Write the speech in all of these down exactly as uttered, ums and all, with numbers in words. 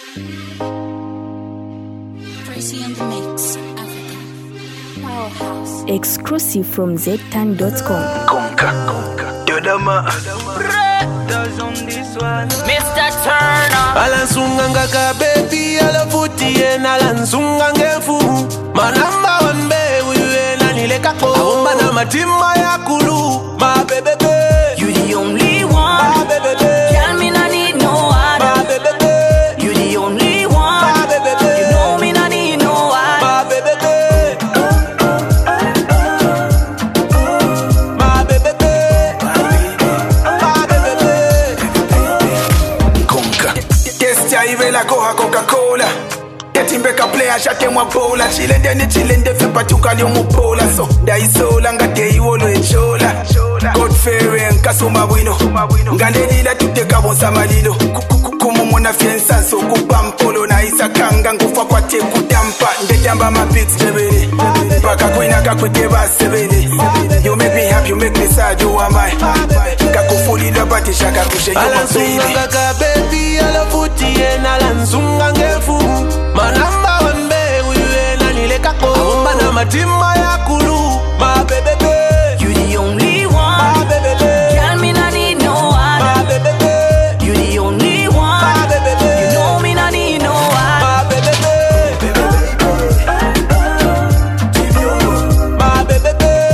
Tracy on the mix, Africa. Powerhouse. Exclusive from Z Tan dot com. Conca, conca. Dodama. Does on this one. Mister Turner. Alansunga ngaka baby alafuti ena alansunga ngefu. Manamba wambe uye na nileka ko. Aomba na matima ya kulu. My baby baby. You the only one. My baby baby. Tell me I need no other. My baby baby. You the only one. My baby baby. You know me I need no other. My baby baby. My baby baby. My baby baby. Conca. Kestia ivela koha Coca-Cola. Timbeka player shake mwa bola chilende ni chilende fepa tukali umupola so daisola ngate iwolo echola God fearing kasuma bwino ngandelila tuteka bonsa malilo kumumona fiansa so kupampolo na isakanga ngufa kwa teku dampa ndejamba ma beats jebele baka kwina kakwete basebele you make me happy you make me sad you are my kakufuli labati shaka kushe you my baby kaka baby alafuti ena lanzunga ngefu manamba wambe uye na nileka ko aomba na matima ya kulu my baby baby You the only one. my baby baby Tell me I need no other. my baby baby You the only one. my baby baby You know me I need no other. my baby baby my baby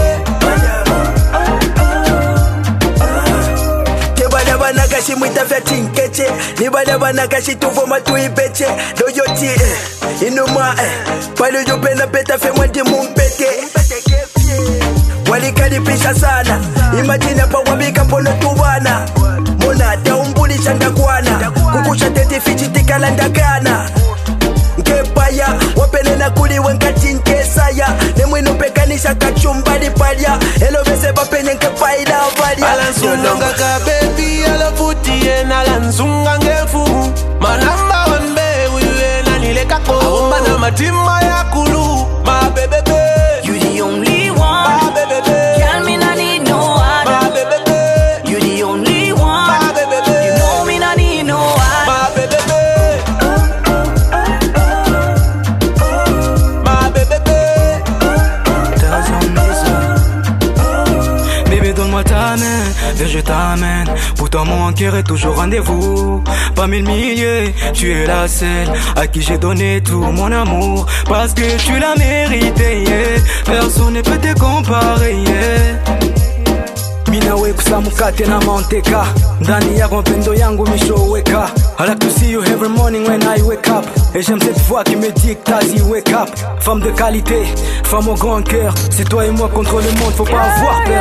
baby Kebada bana kashi mwita vya tinkeche Nibada bana kashi tuvo matui beche Doyoti eh, inuma eh Palo yo pena peta fe mwende mumpete Walikadi pisha sana Imagine pa wabika pono tuwana Mona daumbuli shanda kwana Kukusha tete fichi tikala ndagana Nkepaya wapene na kuli wenkati nkesaya Nemwinu pekanisha kachumbali palya Elo vese bapenye nkepaila valia alansunga ngaka baby alafuti ena alansunga ngefu manamba wambe uye na nileka ko aomba na matima ya kulu my baby baby You the only one. my baby baby Tell me I need no my other. baby baby You the only one. my baby baby You know me I need no other. my baby baby my baby baby Does on this one. Bébé donne-moi ta main, viens je t'amène. Pour toi mon cœur est toujours rendez-vous. Parmi le millier, tu es la seule à qui j'ai donné tout mon amour. Parce que tu l'as mérité, yeah. Personne ne peut te comparer, yeah. Minawe kusamukate na manteka ndani yako mpendo yangu mishoweka. I like to see you every morning when I wake up. Et j'aime cette voix qui me dit que t'as dit wake up. Femme de qualité, femme au grand cœur. C'est toi et moi contre le monde, faut pas avoir peur.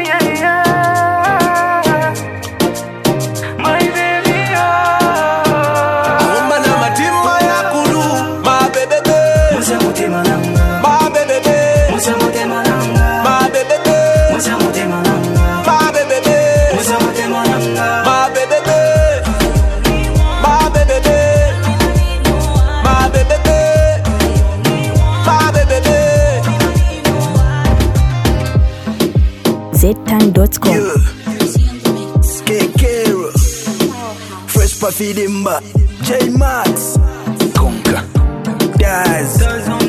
aomba na matima ya kulu my baby baby Musa motema nanga, my baby baby Musa motema nanga, my baby baby Musa motema nanga, my baby baby Musa motema nanga. my baby baby my baby baby my baby baby my baby baby Z Tan dot com. Yeah, Tracy on the mix. K-Kero Powerhouse. Fresh Pafidimba J-Max Conca Daz Does on